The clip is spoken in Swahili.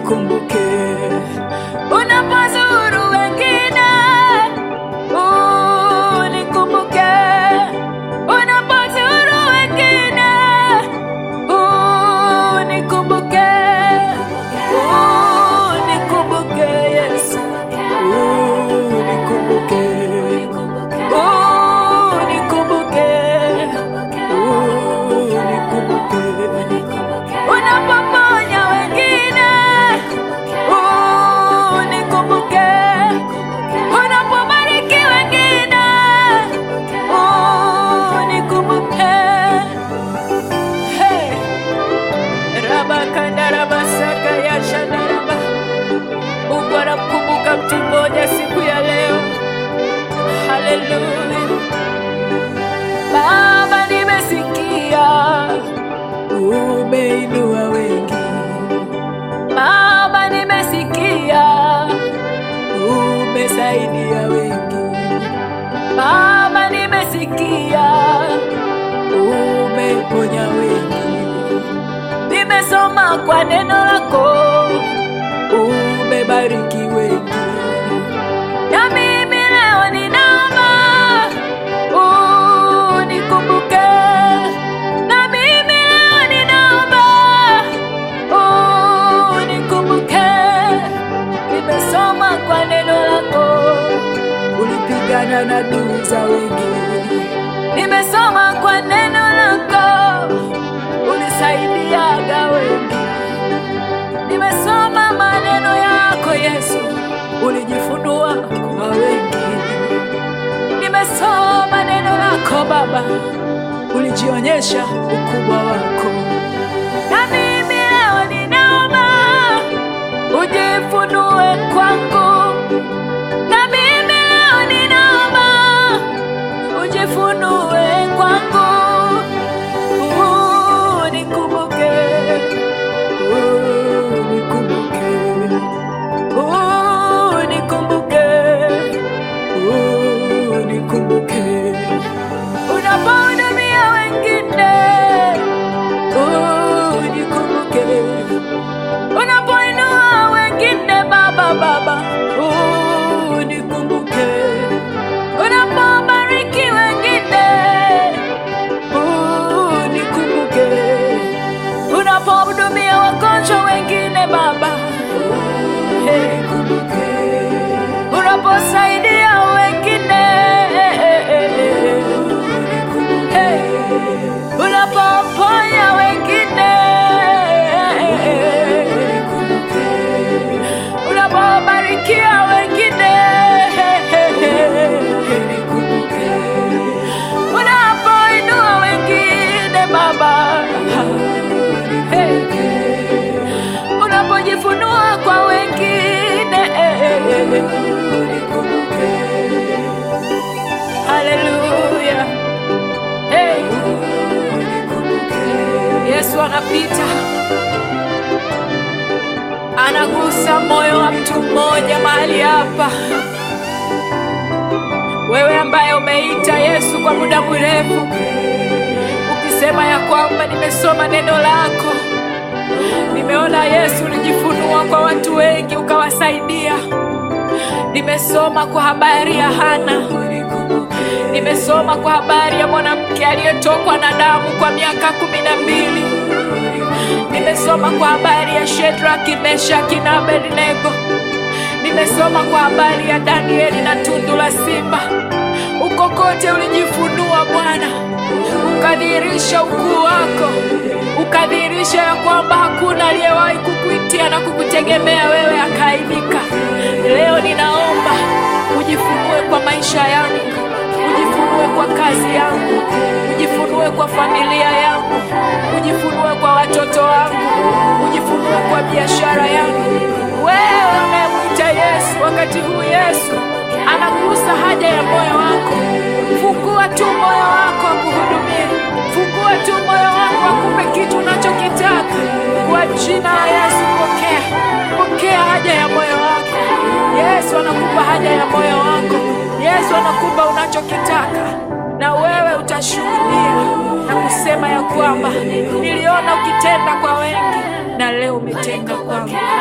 unikumbuke. Unapozuru wengine, unikumbuke. Unapozuru wengine, unikumbuke. Unikumbuke Yesu, unikumbuke. Unikumbuke, unikumbuke. Unapoponya wengine, unikumbuke. Unapobariki wengine, unikumbuke. Hey, Rabakanda Rabasaka ya Shandaraba. Mungu anamkumbuka mtu mmoja siku ya leo. Haleluya. Baba, nimesikia umeinua wengi. Baba, nimesikia umesaidia wengi. Baba, nimesikia umeponya wengi. Nimesoma kwa neno lako umebariki wengi. Na mimi leo ninaomba unikumbuke. Na mimi leo ninaomba unikumbuke. Nimesoma kwa neno lako ulipigana na adui za wengi. Nimesoma kwa neno lako ulisaidiaga wengi. Nimesoma maneno yako Yesu, ulijifunua kwa wengi. Nimesoma neno lako Baba, ulijionyesha ukubwa wako. Na mimi leo ninaomba ujifunue kwangu. Na mimi leo ninaomba ujifunue kwangu. Unikumbuke, unikumbuke, unikumbuke, unikumbuke. Unapohudumia wengine, unikumbuke. Unapoinua wengine Baba, unikumbuke. Unapobariki wengine, unikumbuke. Unapohudumia wagonjwa wengine Baba, unikumbuke. Unaposaidia wengine, unikumbuke. Unapoponya wengine, unikumbuke. Unapobarikia wengine, unikumbuke. Unapoinua wengine Baba, unapojifunua kwa wengine, unikumbuke. Haleluya. Hey, unikumbuke. Yesu anapita, anagusa moyo wa mtu mmoja mahali hapa. Wewe ambaye umeita Yesu kwa muda mrefu, ukisema ya kwamba nimesoma neno lako, nimeona Yesu ulijifunua kwa watu wengi ukawasaidia. Nimesoma kwa habari ya Hana. Nimesoma kwa habari ya mwanamke aliyetokwa na damu kwa miaka 12. Nimesoma kwa habari ya Shadraka, Meshaki na Abednego. Nimesoma kwa habari ya Danieli na tundu la simba. Uko kote ulijifunua Bwana, ukadhihirisha ukuu wako, ukadhihirisha ya kwamba hakuna aliyewahi kukuitia na kukutegemea wewe akaibika. Leo ninaomba ujifunue kwa maisha yangu, ujifunue kwa kazi yangu, ujifunue kwa familia yangu, ujifunue kwa watoto wangu, ujifunue kwa biashara yangu. Wewe unayemwita Yesu wakati huu, Yesu anagusa haja ya moyo wako. Fungua tu moyo wako akuhudumie. Fungua tu moyo wako akupe kitu unachokitaka. Kwa jina la Yesu pokea. Pokea haja ya moyo wako. Yesu anakupa haja ya moyo wako. Yesu anakupa unachokitaka. Na wewe utashuhudia na kusema ya kwamba niliona ukitenda kwa wengi na leo umetenda kwangu.